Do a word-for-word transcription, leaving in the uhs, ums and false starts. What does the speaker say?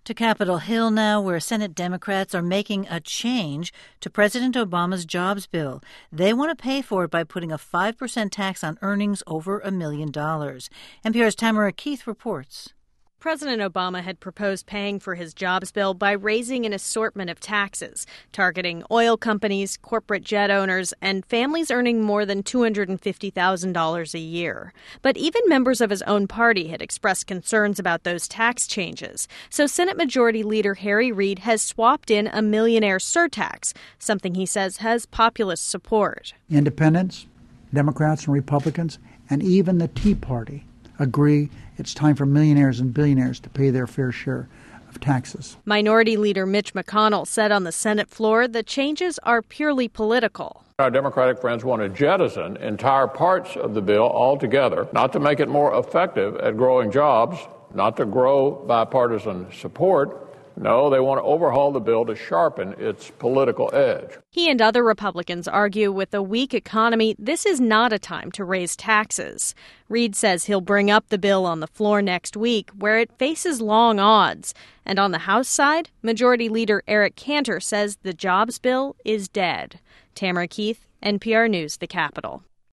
To Capitol Hill now, where Senate Democrats are making a change to President Obama's jobs bill. They want to pay for it by putting a five percent tax on earnings over a million dollars. N P R's Tamara Keith reports. President Obama had proposed paying for his jobs bill by raising an assortment of taxes, targeting oil companies, corporate jet owners, and families earning more than two hundred fifty thousand dollars a year. But even members of his own party had expressed concerns about those tax changes. So Senate Majority Leader Harry Reid has swapped in a millionaire surtax, something he says has populist support. Independents, Democrats and Republicans, and even the Tea Party agree it's time for millionaires and billionaires to pay their fair share of taxes. Minority Leader Mitch McConnell said on the Senate floor the changes are purely political. Our Democratic friends want to jettison entire parts of the bill altogether, not to make it more effective at growing jobs, not to grow bipartisan support. No, they want to overhaul the bill to sharpen its political edge. He and other Republicans argue with a weak economy, this is not a time to raise taxes. Reid says he'll bring up the bill on the floor next week, where it faces long odds. And on the House side, Majority Leader Eric Cantor says the jobs bill is dead. Tamara Keith, N P R News, The Capitol.